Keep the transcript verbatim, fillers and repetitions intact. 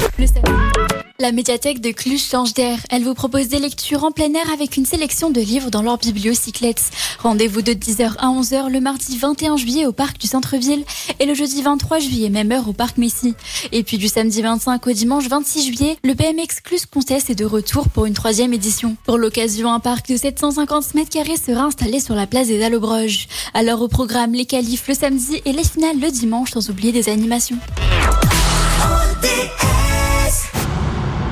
Le samedi. La médiathèque de Cluj change d'air. Elle vous propose des lectures en plein air avec une sélection de livres dans leur bibliocyclette. Rendez-vous de dix heures à onze heures le mardi vingt et un juillet au parc du centre-ville et le jeudi vingt-trois juillet, même heure au parc Messi. Et puis du samedi vingt-cinq au dimanche vingt-six juillet, le B M X Cluj Comtesse est de retour pour une troisième édition. Pour l'occasion, un parc de sept cent cinquante mètres carrés sera installé sur la place des Allobroges. Alors au programme, les qualifs le samedi et les finales le dimanche, sans oublier des animations. O D